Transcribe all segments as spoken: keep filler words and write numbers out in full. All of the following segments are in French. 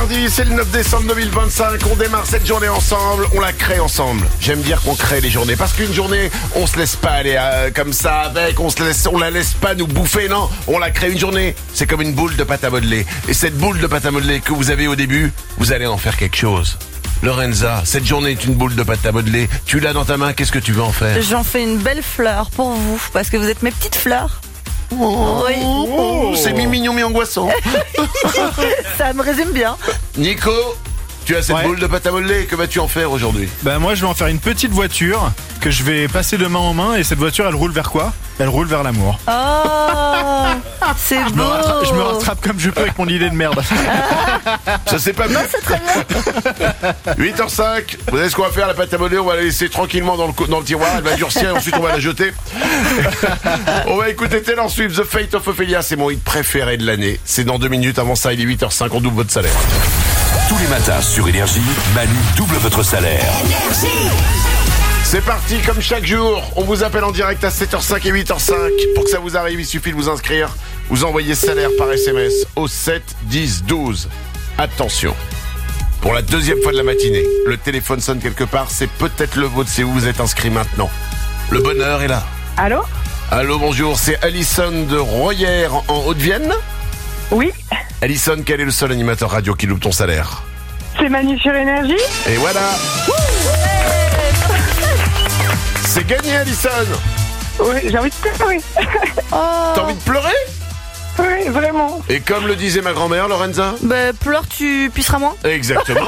mardi, c'est le neuf décembre deux mille vingt-cinq. On démarre cette journée ensemble, on la crée ensemble. J'aime dire qu'on crée les journées parce qu'une journée, on se laisse pas aller euh, comme ça avec, on se laisse, on la laisse pas nous bouffer, non. On la crée une journée. C'est comme une boule de pâte à modeler. Et cette boule de pâte à modeler que vous avez au début, vous allez en faire quelque chose. Lorenza, cette journée est une boule de pâte à modeler. Tu l'as dans ta main, qu'est-ce que tu veux en faire? J'en fais une belle fleur pour vous, parce que vous êtes mes petites fleurs. Oh, Oui. oh, c'est mi-mignon, mi-angoissant. Ça me résume bien. Nico, tu as cette Ouais. boule de pâte à modeler, que vas-tu en faire aujourd'hui? Bah moi je vais en faire une petite voiture que je vais passer de main en main et cette voiture elle roule vers quoi? Elle roule vers l'amour. Oh, c'est Je me, beau. rattrape, je me rattrape comme je peux avec mon idée de merde. Ça c'est pas Non, mal. c'est très bien. huit heures cinq, vous savez ce qu'on va faire, la pâte à modeler, on va la laisser tranquillement dans le, co- dans le tiroir, elle va durcir et ensuite on va la jeter. On va écouter Taylor Swift, The Fate of Ophelia, c'est mon hit préféré de l'année. C'est dans deux minutes, avant ça il est huit heures cinq, on double votre salaire. Tous les matins sur Énergie, Manu double votre salaire. C'est parti, comme chaque jour, on vous appelle en direct à sept heures cinq et huit heures cinq. Pour que ça vous arrive, il suffit de vous inscrire. Vous envoyez salaire par S M S au sept dix douze. Attention, pour la deuxième fois de la matinée, le téléphone sonne quelque part, c'est peut-être le vôtre, c'est où vous êtes inscrit maintenant. Le bonheur est là. Allô? Allô, bonjour, c'est Alison de Royères en Haute-Vienne. Oui, Alison, quel est le seul animateur radio qui loupe ton salaire? c'est Manu sur Énergie. Et voilà. C'est gagné, Alison. Oui, j'ai envie de pleurer. Oh. T'as envie de pleurer? Oui, vraiment. Et comme le disait ma grand-mère, Lorenza? Bah, pleure, tu pisseras moins. Exactement.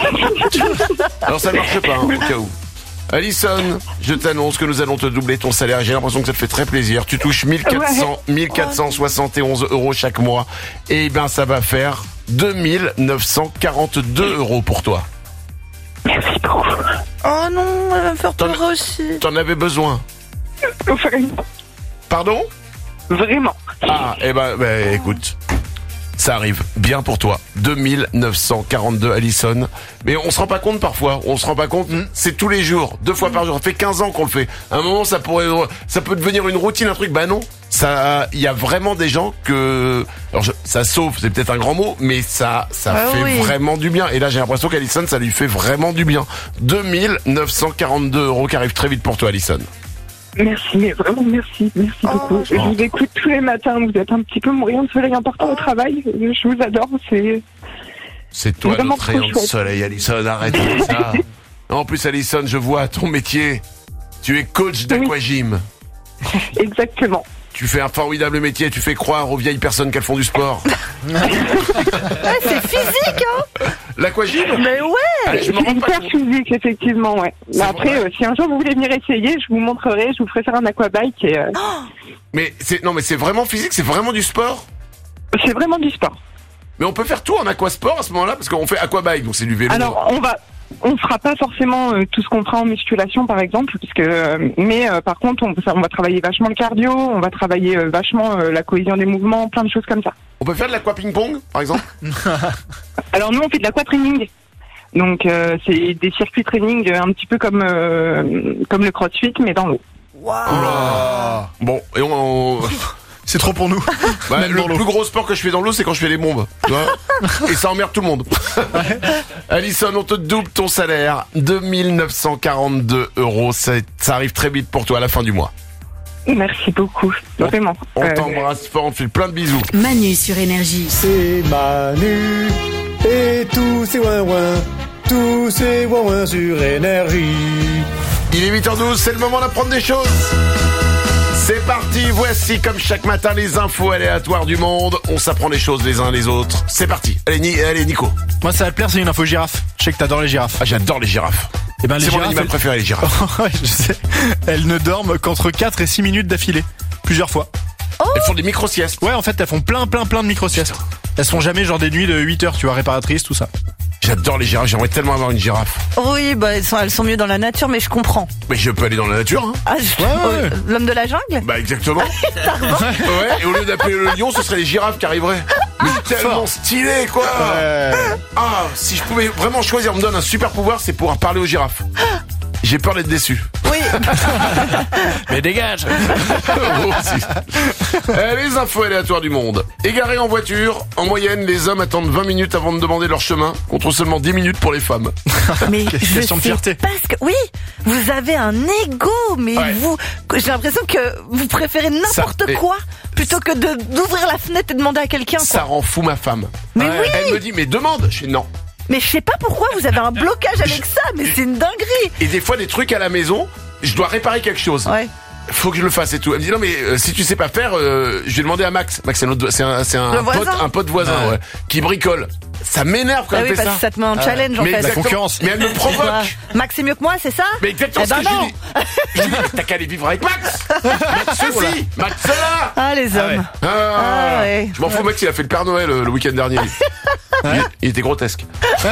Alors ça ne marche pas, hein, au cas où. Alison, je t'annonce que nous allons te doubler ton salaire. J'ai l'impression que ça te fait très plaisir. Tu touches mille quatre cents, mille quatre cent soixante et onze euros chaque mois. Et ben ça va faire deux mille neuf cent quarante-deux euros pour toi. Merci beaucoup. Oh non, elle va me faire T'en- pleurer aussi. T'en avais besoin. Vraiment. Pardon? Vraiment. Ah, eh ben, ben écoute, ça arrive bien pour toi. deux mille neuf cent quarante-deux, Alison. Mais on se rend pas compte parfois. On se rend pas compte. C'est tous les jours, deux fois par jour. Ça fait quinze ans qu'on le fait. À un moment, ça pourrait, ça peut devenir une routine, un truc. Bah non. Ça, il y a vraiment des gens que, alors je- ça sauve, c'est peut-être un grand mot, mais ça, ça Ah fait oui. vraiment du bien. Et là, j'ai l'impression qu'Alison, ça lui fait vraiment du bien. deux mille neuf cent quarante-deux euros qui arrivent très vite pour toi, Alison. Merci, mais vraiment merci. Merci beaucoup. Je vous écoute tous les matins. Vous êtes un petit peu mon rayon de soleil important au travail. Je vous adore. C'est C'est toi Vraiment notre rayon trop de chouette. soleil, Alison, arrête avec ça. En plus, Alison, je vois ton métier. Tu es coach d'aquagym. exactement. Tu fais un formidable métier, tu fais croire aux vieilles personnes qu'elles font du sport. Ouais, c'est physique, hein. L'aquagym? Mais ouais. Allez, je me C'est rends pas hyper compte. physique, effectivement, ouais. Mais C'est après, vrai. euh, si un jour vous voulez venir essayer, je vous montrerai. Je vous ferai faire un aquabike. Et, euh, Mais c'est, non, mais c'est vraiment physique, c'est vraiment du sport. c'est vraiment du sport. Mais on peut faire tout en aquasport à ce moment-là, parce qu'on fait aquabike, donc c'est du vélo. Alors, on va, on fera pas forcément euh, tout ce qu'on fera en musculation, par exemple, puisque, euh, mais euh, par contre, on, ça- on va travailler vachement le cardio, on va travailler euh, vachement euh, la cohésion des mouvements, plein de choses comme ça. On peut faire de l'aqua ping-pong, par exemple? Alors nous, on fait de l'aquatraining. Donc, euh, c'est des circuits training euh, un petit peu comme euh, comme le CrossFit, mais dans l'eau. Ah. Bon, et on... on- C'est trop pour nous. Bah, Même le dans l'eau. plus gros sport que je fais dans l'eau, c'est quand je fais les bombes. Tu vois. Et ça emmerde tout le monde. Alison, on te double ton salaire. deux mille neuf cent quarante-deux euros. Ça, ça arrive très vite pour toi à la fin du mois. Merci beaucoup, On- vraiment. On Euh, t'embrasse fort, on te fait plein de bisous. Manu sur Énergie. C'est Manu et tous ces ouin-ouin, tous ces ouin-ouin sur Énergie. Il est huit heures douze, c'est le moment d'apprendre des choses. C'est parti, voici comme chaque matin les infos aléatoires du monde. On s'apprend les choses les uns les autres. C'est parti. Allez, Ni- allez Nico. Moi ça va te plaire, c'est une info girafe. Je sais que t'adores les girafes. Ah, j'adore les girafes. Et ben les C'est mon girafes, animal elles- préféré, les girafes. Ouais, je sais. Elles ne dorment qu'entre quatre et six minutes d'affilée. Plusieurs fois. Elles font des micro-siestes. Ouais, en fait, elles font plein, plein, plein de micro-siestes. Elles se font jamais genre des nuits de huit heures, tu vois, réparatrices, tout ça. J'adore les girafes, j'aimerais tellement avoir une girafe. Oui, bah, elles sont, elles sont mieux dans la nature, mais je comprends. Mais je peux aller dans la nature, hein. Ah, je- Ouais, ouais. euh, l'homme de la jungle? Bah exactement. Ouais, et au lieu d'appeler le lion, ce serait les girafes qui arriveraient. Mais tellement stylé, quoi. Ah, si je pouvais vraiment choisir, on me donne un super pouvoir, c'est pouvoir parler aux girafes. j'ai peur d'être déçu. Oui. Mais dégage. Moi aussi. Euh, les infos aléatoires du monde. Égarés en voiture, en moyenne, les hommes attendent vingt minutes avant de demander leur chemin, contre seulement dix minutes pour les femmes. Mais je Question de sais fierté. parce que oui, vous avez un ego, mais Ouais. vous, j'ai l'impression que vous préférez n'importe Ça, et- quoi plutôt que de d'ouvrir la fenêtre et demander à quelqu'un. Ça Quoi. rend fou ma femme. Mais Ouais. oui, Elle me dit, mais demande. Je fais non. mais je sais pas pourquoi vous avez un blocage avec ça, mais c'est une dinguerie. Et des fois, des trucs à la maison, je dois réparer quelque chose. Ouais. Faut que je le fasse et tout. Elle me dit non mais euh, si tu sais pas faire, euh, je vais demander à Max. Max c'est, notre, c'est un, c'est un Le pote, voisin. un pote voisin, Ouais. ouais, qui bricole. Ça m'énerve quand Ah elle oui, fait parce ça. que ça te met en challenge en mais fait. exactement. concurrence. Mais elle me provoque. Ah, Max c'est mieux que moi, c'est ça? Mais exactement Eh ce ben que je non. lui dis. Je lui dis, t'as qu'à aller vivre avec Max. Max ceci, Max cela. Ah les hommes. Ah, Ah, ouais. Je m'en fous, Max, il a fait le Père Noël euh, le week-end dernier. Il, il était grotesque.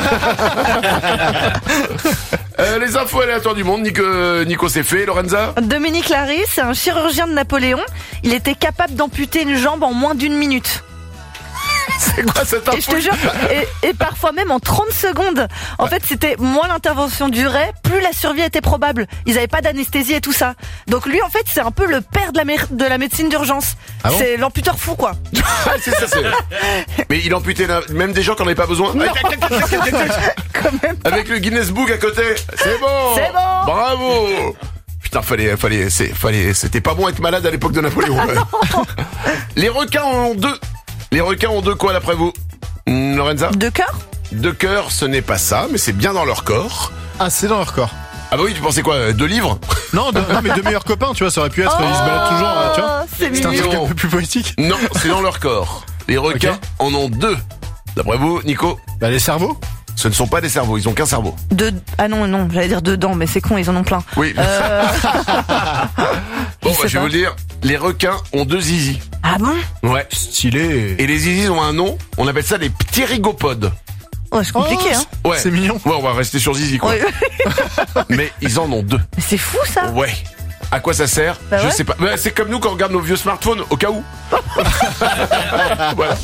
euh, les infos aléatoires du monde, Nico, Nico c'est fait, Lorenza. Dominique Larry, c'est un chirurgien de Napoléon. Il était capable d'amputer une jambe en moins d'une minute. C'est quoi cette Et je info? te jure, et, et parfois même en trente secondes. En fait, c'était moins l'intervention durait, plus la survie était probable. Ils avaient pas d'anesthésie et tout ça. Donc lui, en fait, c'est un peu le père de la, mé- de la médecine d'urgence. Ah bon C'est l'amputeur fou, quoi. Ah, c'est ça, c'est... Mais il amputait la- même des gens qui n'en avaient pas besoin. Non. Quand même. Avec le Guinness Book à côté. C'est bon. C'est bon. Bravo. Putain, fallait, fallait, c'est, fallait, c'était pas bon être malade à l'époque de Napoléon. ouais. Les requins en ont deux. Les requins ont deux quoi d'après vous, Hmm, Lorenza? De cœur? Deux cœurs, ce n'est pas ça, mais c'est bien dans leur corps. Ah, c'est dans leur corps. Ah bah oui, tu pensais quoi, euh, deux livres? Non, de- non, mais deux meilleurs copains, tu vois, ça aurait pu être. Ils se baladent toujours, euh, tu vois. Oh, c'est C'est un mignon. truc un peu plus poétique. Non, c'est dans leur corps. Les requins Ok. en ont deux. D'après vous, Nico? Bah, les cerveaux. Ce ne sont pas des cerveaux, ils ont qu'un cerveau. De... Ah non, non, j'allais dire dedans, mais c'est con, ils en ont plein. Oui. Euh... Bon, je bah, sais je vais pas. vous le dire. Les requins ont deux zizi. Ah bon? Ouais. Stylé. Et les zizis ont un nom, on appelle ça des ptérygopodes. Oh, c'est compliqué, hein. Ouais. C'est mignon. Ouais, on va rester sur zizi, quoi. Ouais. Mais ils en ont deux. Mais c'est fou, ça. Ouais. À quoi ça sert? Bah Je ouais. sais pas. Bah, c'est comme nous quand on regarde nos vieux smartphones, au cas où. Voilà.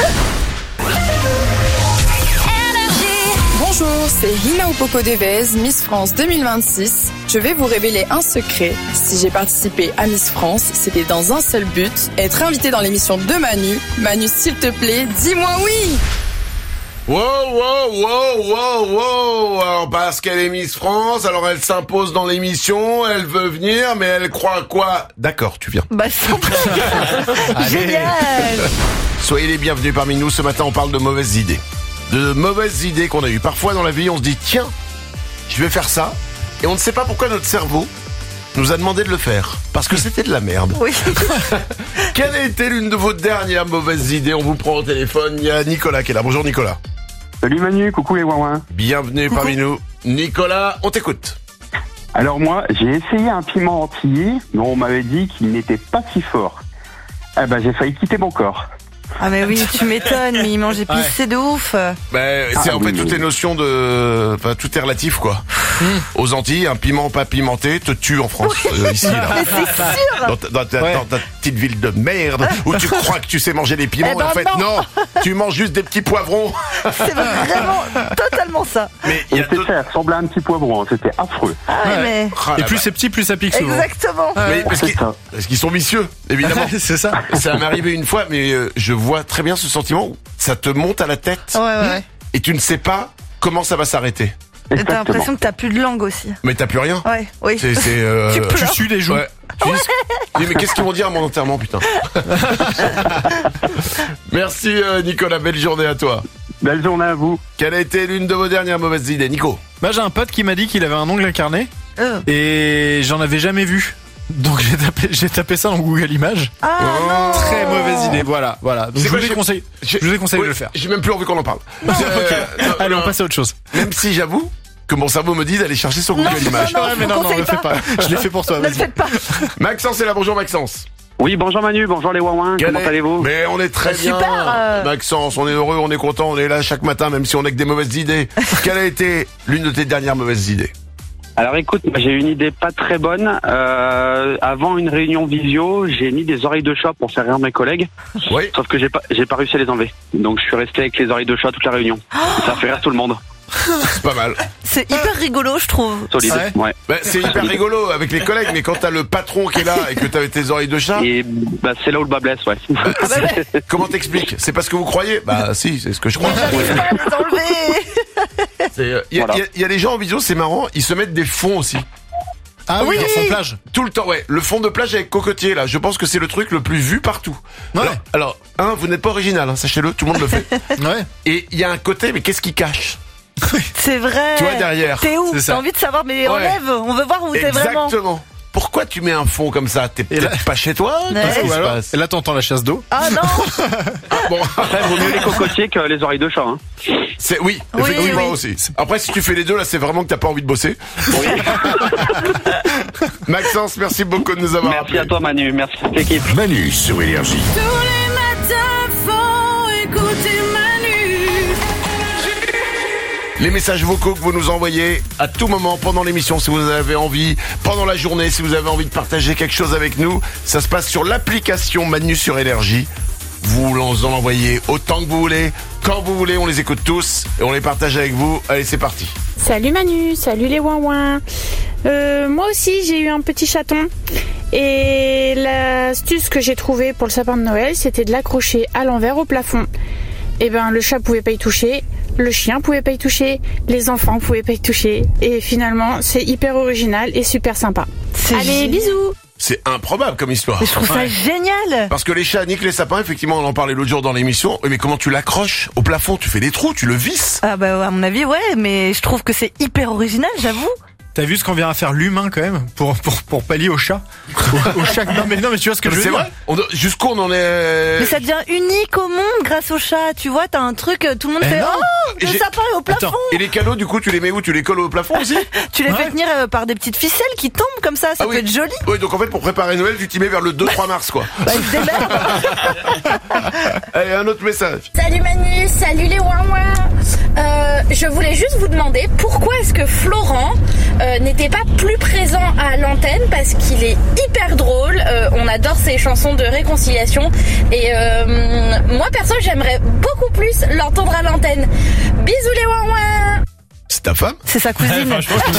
Bonjour, c'est Hina Opoko Devez, Miss France deux mille vingt-six. Je vais vous révéler un secret. Si j'ai participé à Miss France, c'était dans un seul but, être invitée dans l'émission de Manu. Manu, s'il te plaît, dis-moi oui. Wow, wow, wow, wow, wow. Alors, parce qu'elle est Miss France, alors elle s'impose dans l'émission, elle veut venir, mais elle croit quoi? D'accord, tu viens. Bah, sans blague. Génial. Soyez les bienvenus parmi nous. Ce matin, on parle de mauvaises idées. De mauvaises idées qu'on a eues. Parfois dans la vie, on se dit, tiens, je vais faire ça. Et on ne sait pas pourquoi notre cerveau nous a demandé de le faire. Parce que c'était de la merde. Oui. Quelle a été l'une de vos dernières mauvaises idées? On vous prend au téléphone. Il y a Nicolas qui est là. Bonjour Nicolas. Salut Manu, coucou les ouin. Bienvenue parmi nous. Nicolas, on t'écoute. Alors moi, j'ai essayé un piment entier, mais on m'avait dit qu'il n'était pas si fort. Eh ben, j'ai failli quitter mon corps. Ah mais oui, tu m'étonnes, mais il mange épicé, Ouais. c'est de ouf. Ben, c'est Ah, en oui, fait oui, toutes les oui. notions de, enfin tout est relatif quoi. Aux Antilles, un piment pas pimenté te tue en France. Euh, ici là. Mais c'est sûr. Dans ta, dans ta- Ouais. dans ta petite ville de merde où tu crois que tu sais manger des piments Eh et ben en fait non. non. Tu manges juste des petits poivrons. C'est vraiment totalement ça. Mais il y Et a c'était d'autres... ça, ressemblait à un petit poivron, c'était affreux. Ah ouais, mais... Ah, Et la plus vache. c'est petit, plus ça pique souvent. Exactement. Mais parce C'est qu'ils, ça. parce qu'ils sont vicieux, évidemment. C'est ça. Ça m'est arrivé une fois, mais euh, je vois très bien ce sentiment où ça te monte à la tête Ouais, ouais, ouais. et tu ne sais pas comment ça va s'arrêter. Et T'as Exactement. l'impression que t'as plus de langue aussi. Mais t'as plus rien. Ouais, oui. C'est, c'est, euh, Tu Tu pleures. sues des joues. Ouais. Tu dis- Oui, mais qu'est-ce qu'ils vont dire à mon enterrement, putain. Merci euh, Nicolas, belle journée à toi. Belle journée à vous. Quelle a été l'une de vos dernières mauvaises idées, Nico? Bah, j'ai un pote qui m'a dit qu'il avait un ongle incarné Euh. et j'en avais jamais vu. Donc j'ai tapé, j'ai tapé ça dans Google Images. Ah non. Très mauvaise idée, voilà, voilà. Donc C'est je quoi, vous j'ai- déconseille, J'ai- je vous déconseille Oui, de le faire. J'ai même plus envie qu'on en parle. Euh, non, Allez, non, on passe à autre chose. Même si j'avoue que mon cerveau me dit d'aller chercher sur Google Non, Images. non, Ouais, mais je non, vous non, le conseille fais pas. Je l'ai fait pour toi, Ne le vas-y. faites pas. Maxence est là, bonjour Maxence. Oui, bonjour Manu, bonjour les ouin. Quelle Comment est- allez-vous? Mais on est très Bah, bien. super, euh. Maxence, on est heureux, on est content, on est là chaque matin, même si on a que des mauvaises idées. Quelle a été l'une de tes dernières mauvaises idées? Alors écoute, moi, j'ai une idée pas très bonne. Euh, avant une réunion visio, j'ai mis des oreilles de chat pour faire rire mes collègues. Oui. Sauf que j'ai pas, j'ai pas réussi à les enlever. Donc je suis resté avec les oreilles de chat toute la réunion. Ça a fait rire tout le monde. C'est pas mal. C'est hyper rigolo, je trouve. Solide. Ouais. Ouais. Bah, c'est hyper rigolo avec les collègues, mais quand t'as le patron qui est là et que t'as tes oreilles de chat, Et bah, c'est là où le bas blesse, ouais. Ah bah ouais. comment t'expliques? C'est pas ce que vous croyez? Bah si, c'est ce que je crois. J'arrive pas à les enlever. C'est, euh, Il y, a- Voilà. il y a- il y a des gens en visio, c'est marrant, ils se mettent des fonds aussi. Ah oui, Oui. dans son plage. Tout le temps, ouais. Le fond de plage avec cocotier, là, je pense que c'est le truc le plus vu partout. Ouais. Alors, alors, un, vous n'êtes pas original, hein, sachez-le, tout le monde le fait. Ouais. Et il y a un côté, mais qu'est-ce qui cache? C'est vrai. Tu vois, derrière. T'es où? C'est ça. T'as envie de savoir, mais Ouais. enlève. On veut voir où t'es vraiment. Exactement. Pourquoi tu mets un fond comme ça? T'es Et là- peut-être pas chez toi? Ouais. Qu'est-ce qui Ou se alors, passe? et là t'entends la chasse d'eau. Ah non. Ah, bon, Après, vaut mieux les cocotiers que les oreilles de chat, hein. c'est oui, Oui, effectivement oui. aussi. Après, si tu fais les deux, là, c'est vraiment que t'as pas envie de bosser. Maxence, merci beaucoup de nous avoir Merci appelés. à toi, Manu. Merci à toute l'équipe. Manu sur Énergie. Tous les matins, faut écouter Manu. Les messages vocaux que vous nous envoyez à tout moment pendant l'émission, si vous avez envie, pendant la journée, si vous avez envie de partager quelque chose avec nous, ça se passe sur l'application Manu sur Énergie. Vous en envoyez autant que vous voulez, quand vous voulez, on les écoute tous et on les partage avec vous. Allez, c'est parti. Salut Manu, salut les ouin euh, Moi aussi j'ai eu un petit chaton et l'astuce que j'ai trouvée pour le sapin de Noël, c'était de l'accrocher à l'envers au plafond. Et ben le chat pouvait pas y toucher, le chien pouvait pas y toucher, les enfants pouvaient pas y toucher et finalement c'est hyper original et super sympa. C'est Allez, génial. bisous. C'est improbable comme histoire. Mais je trouve ça Ouais. génial. Parce que les chats niquent les sapins, effectivement, on en parlait l'autre jour dans l'émission. Oui, mais comment tu l'accroches au plafond? Tu fais des trous, tu le visses. Ah bah à mon avis ouais, mais je trouve que c'est hyper original, j'avoue. T'as vu ce qu'on vient à faire l'humain quand même pour pour pour pallier au chat, au, au chat. Non mais non mais tu vois ce que je veux C'est dire. vrai? On, jusqu'où on en est? Mais ça devient unique au monde grâce au chat. Tu vois, t'as un truc, tout le monde Eh fait non. oh Et le j'ai- sapin est au plafond. Attends. Et les cadeaux, du coup, tu les mets où? Tu les colles au plafond aussi? Tu les Ouais. fais tenir euh, par des petites ficelles qui tombent comme ça, ça Ah peut oui. être joli. Oui, donc en fait, pour préparer Noël, tu t'y mets vers le deux trois mars, quoi. Bah, ils se démerdent. Allez, un autre message. Salut Manu, salut les ouin euh, Je voulais juste vous demander pourquoi est-ce que Florent euh, n'était pas plus présent à l'antenne, parce qu'il est hyper drôle, euh, on adore ses chansons de réconciliation et euh, moi perso j'aimerais beaucoup plus l'entendre à l'antenne. Bisous les ouin C'est ta femme? C'est sa cousine.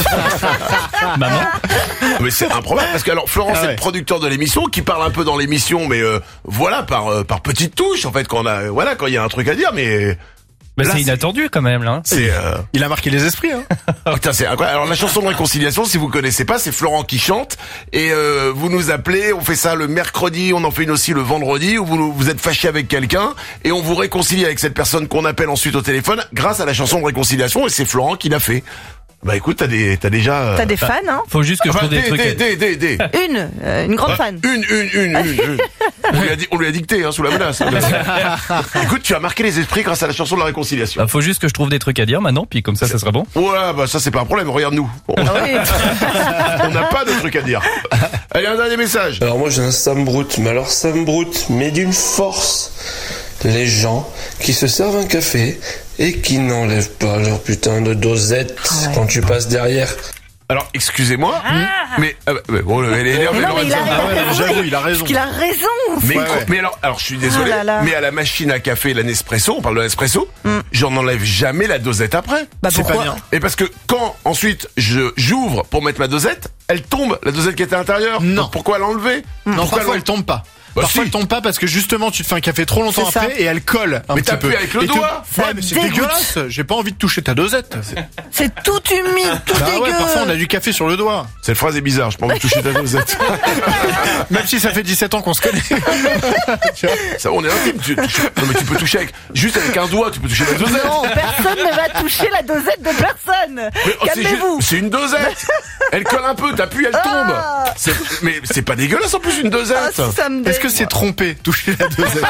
Maman. Mais c'est improbable, parce que alors, Florent, Ah c'est ouais. le producteur de l'émission, qui parle un peu dans l'émission, mais euh, voilà, par euh, par petites touches, en fait, quand on a, voilà, quand il y a un truc à dire, mais Bah, Là, c'est c'est- inattendu quand même là. hein. c'est... Euh... Il a marqué les esprits. Hein. Oh, putain, c'est incroyable. Alors la chanson de réconciliation, si vous connaissez pas, c'est Florent qui chante et euh, vous nous appelez, on fait ça le mercredi, on en fait une aussi le vendredi où vous vous êtes fâché avec quelqu'un et on vous réconcilie avec cette personne qu'on appelle ensuite au téléphone grâce à la chanson de réconciliation et c'est Florent qui l'a fait. Bah écoute, t'as des t'as déjà euh, T'as des fans, hein? Faut juste que je enfin, trouve des, des, trucs. des, des, des, des. Une, euh, une grande fan. Une, une, une, une, une. On lui a dit, on lui a dicté, hein, sous la menace. Écoute, tu as marqué les esprits grâce à la chanson de la réconciliation. Bah, faut juste que je trouve des trucs à dire maintenant, puis comme ça, ça sera bon. Ouais, bah ça c'est pas un problème, regarde-nous. On Ah oui. on n'a pas de truc à dire. Allez, un dernier message. Alors moi j'ai un Sam Brut, mais alors Sam Brut, mais d'une force. Les gens qui se servent un café et qui n'enlèvent pas leur putain de dosette Ouais. quand tu passes derrière. Alors, excusez-moi, mais, euh, mais bon, elle est énervée, Mais non, mais il a, Lorenza. Ah ouais, raison. j'avoue, il a raison. Parce qu'il a raison. Mais, Ouais, ouais. mais alors, alors, je suis désolé, Oh là là. mais à la machine à café, la Nespresso, on parle de la Nespresso, j'en enlève jamais la dosette après. Bah C'est pas pourquoi? bien. Et parce que quand ensuite je j'ouvre pour mettre ma dosette, elle tombe, la dosette qui était à l'intérieur. Non. Donc pourquoi l'enlever? Non, Pourquoi parfois l'en- elle tombe pas. Bah Parfois si. elle tombe pas parce que justement tu te fais un café trop longtemps C'est ça. après et elle colle un Mais petit peu. t'appuies avec le Et tu- doigt. Ouais, Ça mais c'est dégoûte. dégueulasse. J'ai pas envie de toucher ta dosette. C'est tout humide, tout Bah ouais, dégueu. parfois on a du café sur le doigt. Cette phrase est bizarre, je peux pas envie de toucher ta dosette. Même si ça fait dix-sept ans qu'on se connaît. Tu vois. Ça, on est intime. Tu, tu- non, mais tu peux toucher avec, juste avec un doigt, tu peux toucher la dosette. Non, personne ne va toucher la dosette de personne. Mais, oh, c'est Calmez-vous. juste- C'est une dosette. Elle colle un peu, t'appuies, elle tombe. Ah. C'est- Mais c'est pas dégueulasse en plus une dosette. Ah, si ça me Est-ce que c'est trompé toucher la dosette?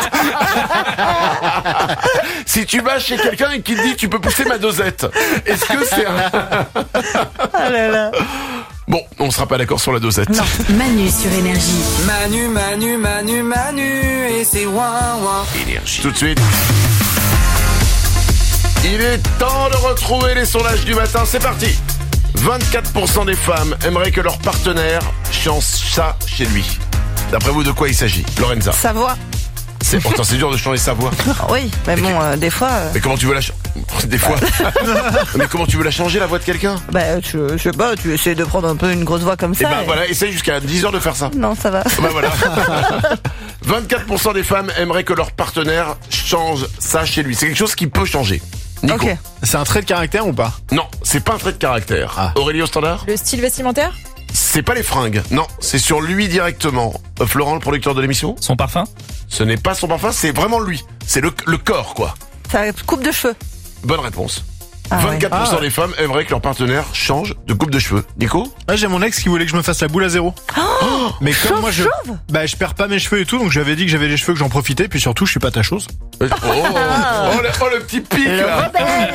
Si tu vas chez quelqu'un et qu'il te dit tu peux pousser ma dosette, est-ce que c'est un... Ah là là. Bon, on sera pas d'accord sur la dosette. Manu sur Énergie. Manu, Manu, Manu, Manu, et c'est ouin ouin. Énergie. Tout de suite. Il est temps de retrouver les sondages du matin, c'est parti. vingt-quatre pour cent des femmes aimeraient que leur partenaire chante ça chez lui. D'après vous, de quoi il s'agit, Lorenza? Sa voix. C'est pourtant c'est dur de changer sa voix. Oui, mais bon, euh, des fois. euh, Mais comment tu veux la changer? Des fois. Mais comment tu veux la changer la voix de quelqu'un? Bah, tu, je sais pas, tu essaies de prendre un peu une grosse voix comme Et ça. bah et- voilà, essaye jusqu'à dix heures de faire ça. Non, ça va. Bah voilà. vingt-quatre pour cent des femmes aimeraient que leur partenaire change ça chez lui. C'est quelque chose qui peut changer. Nico. Ok. C'est un trait de caractère ou pas? Non, c'est pas un trait de caractère. Ah. Aurélie au standard? Le style vestimentaire? C'est pas les fringues. Non, c'est sur lui directement. Euh, Florent, le producteur de l'émission? Son parfum? Ce n'est pas son parfum, c'est vraiment lui. C'est le, le corps, quoi. Ça coupe de cheveux. Bonne réponse. Ah ouais. vingt-quatre pour cent Ah. des femmes aimeraient que leur partenaire change de coupe de cheveux. Nico? Ouais, j'ai mon ex qui voulait que je me fasse la boule à zéro. Oh, Mais comme chauve, moi je, chauve bah je perds pas mes cheveux et tout, donc j'avais dit que j'avais les cheveux, que j'en profitais, puis surtout je suis pas ta chose. Oh, oh, le, oh, le petit pic là.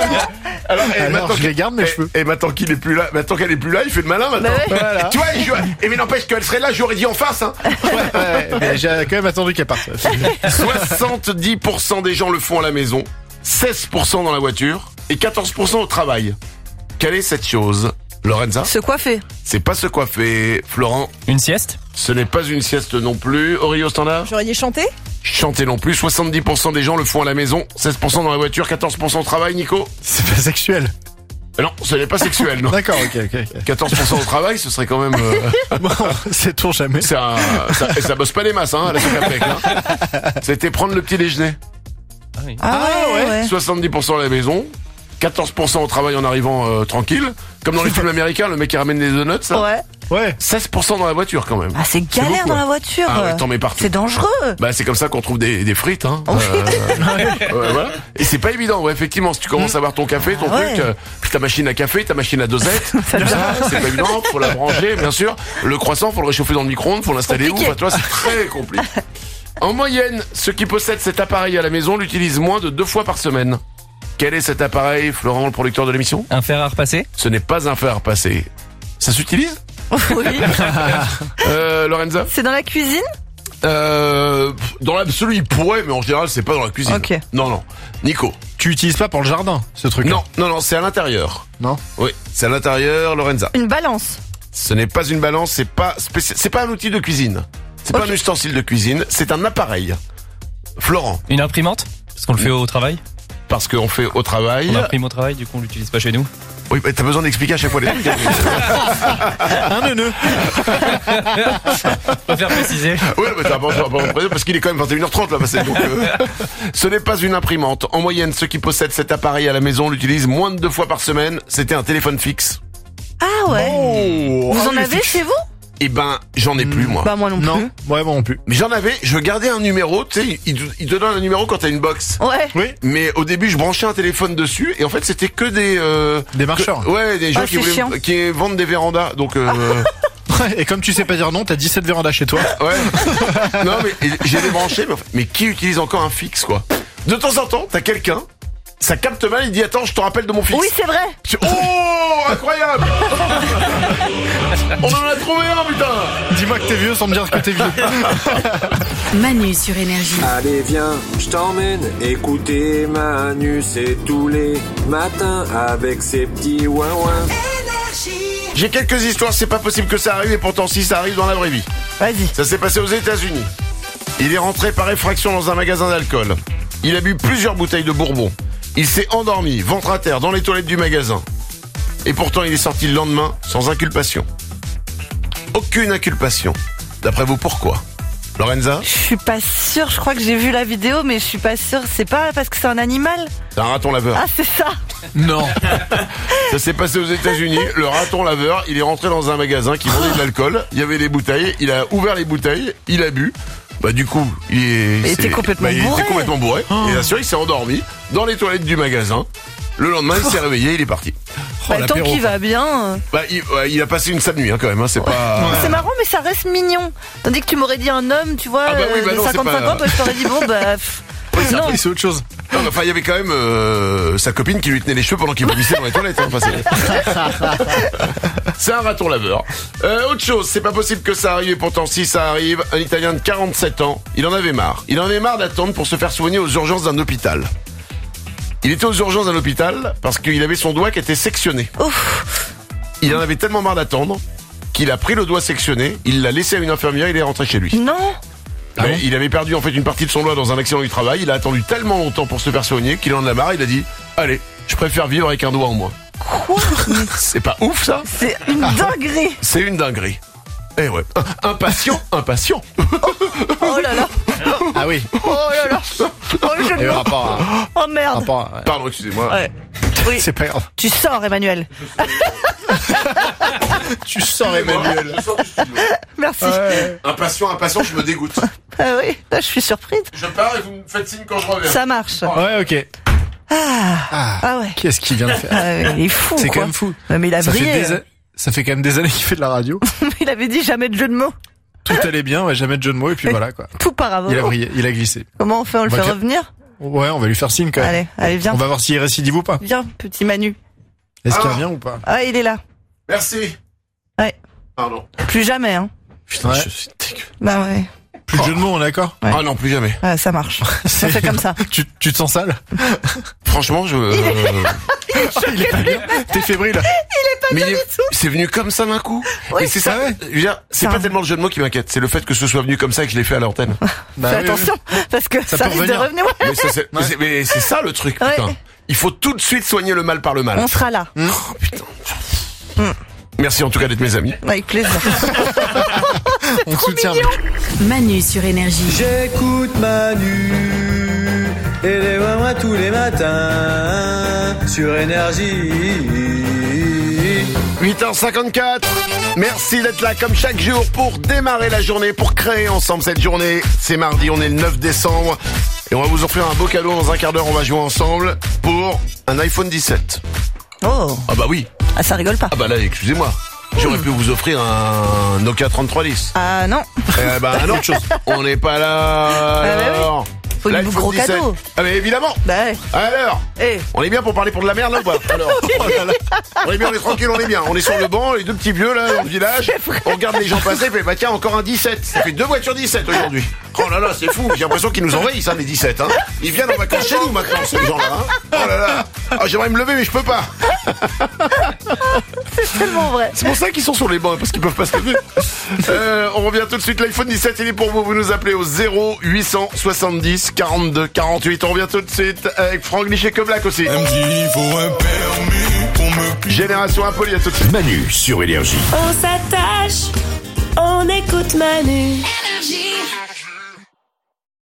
Alors, et Alors, maintenant je qu'il- les garde, mes et- cheveux. Et maintenant qu'il est plus là, maintenant qu'elle est plus là, il fait le malin maintenant. Bah ouais. Voilà. Tu vois, il joue- et mais n'empêche qu'elle serait là, j'aurais dit en face. Hein. Ouais, mais j'ai quand même attendu qu'elle parte. soixante-dix pour cent des gens le font à la maison, seize pour cent dans la voiture et quatorze pour cent au travail. Quelle est cette chose? Lorenza? Se coiffer. C'est pas se coiffer. Florent? Une sieste? Ce n'est pas une sieste non plus. Aurélie au standard? J'aurais dit chanter? Chanter non plus. soixante-dix pour cent des gens le font à la maison, seize pour cent dans la voiture, quatorze pour cent au travail. Nico? C'est pas sexuel. Euh, Non, ce n'est pas sexuel, non. D'accord, ok, ok. ok. quatorze pour cent au travail, ce serait quand même... euh, Bon, sait-on jamais. ça, ça, et ça bosse pas les masses, hein, à la Socapec, hein. C'était prendre le petit déjeuner. Ah oui. Ah, ouais, ouais. soixante-dix pour cent à la maison, quatorze pour cent au travail en arrivant euh, tranquille. Comme dans les films américains, le mec qui ramène des donuts, ça. Ouais. Ouais. seize pour cent dans la voiture, quand même. Ah, c'est galère beaucoup, dans hein. la voiture. Ah ouais, t'en mets partout. C'est dangereux. Bah, c'est comme ça qu'on trouve des, des frites, hein. Euh, ouais, voilà. Et c'est pas évident, ouais, effectivement. Si tu commences à avoir ton café, ton Ah ouais. truc, euh, puis ta machine à café, ta machine à dosette, Ça tout te- ça, c'est pas évident. Faut la brancher, bien sûr. Le croissant, faut le réchauffer dans le micro-ondes, faut l'installer où? Compliqué. Enfin, toi, c'est très compliqué. En moyenne, ceux qui possèdent cet appareil à la maison l'utilisent moins de deux fois par semaine. Quel est cet appareil, Florent, le producteur de l'émission? Un fer à repasser? Ce n'est pas un fer à repasser. Ça s'utilise? Oui. Euh, Lorenza? C'est dans la cuisine? Euh, dans l'absolu, il pourrait, mais en général, c'est pas dans la cuisine. Ok. Non, non. Nico? Tu utilises pas pour le jardin, ce truc. Non, non, non, c'est à l'intérieur. Non. Oui, c'est à l'intérieur, Lorenza. Une balance. Ce n'est pas une balance, c'est pas spéci- c'est pas un outil de cuisine. C'est Ok. pas un ustensile de cuisine, c'est un appareil. Florent? Une imprimante? Parce qu'on le fait au travail? Parce qu'on fait au travail. On imprime au travail, du coup on l'utilise pas chez nous. Oui, mais t'as besoin d'expliquer à chaque fois les trucs. Un neuneu. Je préfère préciser. Oui, mais t'as pas besoin de préciser parce qu'il est quand même vingt et une heures trente là passé. Donc, euh, ce n'est pas une imprimante. En moyenne, ceux qui possèdent cet appareil à la maison l'utilisent moins de deux fois par semaine. C'était un téléphone fixe. Ah ouais. Oh, Vous ah en oui, avez fixe. chez vous? Eh ben, j'en ai plus, moi. Bah, moi non plus. Non, ouais, moi non plus. Mais j'en avais, je gardais un numéro, tu sais, il, il te donne un numéro quand t'as une box. Ouais. Oui. Mais au début, je branchais un téléphone dessus, et en fait, c'était que des... Euh, Des marcheurs. que- ouais, des gens Ah, qui c'est voulaient, chiant. qui vendent des vérandas, donc... Euh, Ouais, et comme tu sais pas dire non, t'as dix-sept vérandas chez toi. ouais. Non, mais j'ai débranché, mais, en fait- mais qui utilise encore un fixe, quoi? De temps en temps, t'as quelqu'un, ça capte mal, il dit, attends, je te rappelle de mon fixe. Oui, c'est vrai. Je- Oh, incroyable. On en a trouvé un, putain. Dis-moi que t'es vieux sans me dire que t'es vieux. Manu sur Énergie. Allez viens, je t'emmène écouter Manu, c'est tous les matins avec ses petits ouin-ouin. J'ai quelques histoires, c'est pas possible que ça arrive, et pourtant si ça arrive dans la vraie vie. Vas-y. Ça s'est passé aux États-Unis. Il est rentré par effraction dans un magasin d'alcool. Il a bu plusieurs bouteilles de bourbon. Il s'est endormi, ventre à terre, dans les toilettes du magasin. Et pourtant, il est sorti le lendemain sans inculpation. Aucune inculpation. D'après vous, pourquoi? Lorenza? Je suis pas sûre, je crois que j'ai vu la vidéo, mais je suis pas sûre. C'est pas parce que c'est un animal? C'est un raton laveur. Ah, c'est ça. Non. Ça s'est passé aux États-Unis. Le raton laveur, il est rentré dans un magasin qui vendait de l'alcool. Il y avait les bouteilles. Il a ouvert les bouteilles. Il a bu. Bah du coup, il, est, Il était c'est- complètement bah, il bourré. était complètement bourré. Oh. Et bien sûr, il s'est endormi dans les toilettes du magasin. Le lendemain, il s'est réveillé. Il est parti. Bah, tant l'apéro. qu'il va bien. Bah, il, ouais, il a passé une sale nuit hein, quand même. Hein, c'est pas. C'est marrant, mais ça reste mignon. Tandis que tu m'aurais dit un homme, tu vois, Ah bah oui, bah euh, de non, c'est cinquante-cinq pas- ans, toi, je t'aurais dit, bon, bah. pff, Oui, c'est non. Oui, c'est autre chose. Non, mais enfin, il y avait quand même euh, sa copine qui lui tenait les cheveux pendant qu'il vomissait dans les toilettes. Hein, enfin, c'est... c'est un raton laveur. Euh, autre chose, c'est pas possible que ça arrive, et pourtant si ça arrive, un Italien de quarante-sept ans, il en avait marre. Il en avait marre d'attendre pour se faire soigner aux urgences d'un hôpital. Il était aux urgences d'un hôpital parce qu'il avait son doigt qui était sectionné. Ouf. Il en avait tellement marre d'attendre qu'il a pris le doigt sectionné, il l'a laissé à une infirmière, il est rentré chez lui. Non. Ah Mais bon il avait perdu en fait une partie de son doigt dans un accident du travail. Il a attendu tellement longtemps pour se faire soigner qu'il en a marre. Il a dit allez, je préfère vivre avec un doigt en moins. Quoi? C'est pas ouf ça? C'est une dinguerie. C'est une dinguerie. Eh ouais. Impatient, impatient. Oh là là. Ah oui. Oh là là. Oh, je Et le rapport à... Oh merde. rapport à- Pardon, excusez-moi. Ouais. Oui. C'est pas grave. Tu sors, Emmanuel. Tu sors, Emmanuel. Je sors du studio. Merci. Ouais. Impatient, impatient, je me dégoûte. Ah oui, là, je suis surprise. Je pars et vous me faites signe quand je reviens. Ça marche. Ouais, ok. Ah, Ah, ah ouais. Qu'est-ce qu'il vient de faire? Ah, mais il est fou. C'est quoi. quand même fou. Non, mais il a Ça fait, brillé. des a- ça fait quand même des années qu'il fait de la radio. Il avait dit jamais de jeu de mots. Tout allait bien, ouais, jamais de jeu de mots, et puis voilà, quoi. Tout par avant. Il a brillé, il a glissé. Comment on fait? On le On va fait cla- revenir? Ouais, on va lui faire signe quand même. Allez, allez, viens. On va voir s'il récidive ou pas. Viens, petit Manu. Est-ce qu'il Ah. revient ou pas? Ah, il est là. Merci. Ouais. Pardon. Plus jamais, hein. Putain, Ouais. je suis dégueu. Bah ouais. Plus de jeu de mots, on est d'accord? Ouais. Ah non, plus jamais. Ah, ça marche. On fait comme ça. Tu, tu te sens sale? Franchement, je. Il est pas bien. T'es fébrile. Mais il est- c'est venu comme ça d'un coup. Oui. Et c'est ça, je veux dire, c'est Ça. pas tellement le jeu de mots qui m'inquiète, c'est le fait que ce soit venu comme ça et que je l'ai fait à l'antenne. Bah Fais oui, attention, parce que ça, peut risque de revenir. revenir. Ouais. Mais, ça, c'est, mais c'est- mais c'est ça le truc, Ouais. putain. Il faut tout de suite soigner le mal par le mal. On sera là. Oh, putain. Merci en tout cas d'être mes amis. Avec plaisir. On soutient. Manu sur Énergie. J'écoute Manu et les Wawa tous les matins sur Énergie. huit heures cinquante-quatre. Merci d'être là comme chaque jour pour démarrer la journée, pour créer ensemble cette journée. C'est mardi, on est le neuf décembre. Et on va vous offrir un beau cadeau dans un quart d'heure. On va jouer ensemble pour un iPhone dix-sept. Oh. Ah bah oui. Ah, ça rigole pas. Ah bah là, excusez-moi. J'aurais pu vous offrir un Nokia trente-trois dix. Ah non. Eh ben, un autre chose. On n'est pas là. Ah bah oui. Alors. Faut du L'iPhone gros dix-sept. cadeau. Ah mais évidemment. Bah ouais. Alors. Eh. On est bien pour parler pour de la merde là ou pas? Alors. Oh là là. On est bien, on est tranquille, on est bien. On est sur le banc, les deux petits vieux là dans le village. On regarde les gens passer, et fait bah tiens encore un dix-sept. Ça fait deux voitures dix-sept aujourd'hui. Oh là là, c'est fou. J'ai l'impression qu'ils nous envahissent ça les dix-sept. Hein. Ils viennent en vacances chez nous maintenant ces gens-là. Hein. Oh là là. Ah, j'aimerais me lever mais je peux pas. C'est tellement vrai. C'est pour ça qu'ils sont sur les bancs, parce qu'ils peuvent pas se lever. Euh, on revient tout de suite. L'iPhone dix-sept, il est pour vous. Vous nous appelez au zéro huit cent soixante-dix quarante-deux quarante-huit. On revient tout de suite avec Franck Lichek Black aussi. Génération Impoli, à tout de suite. Manu sur Énergie. On s'attache, on écoute Manu.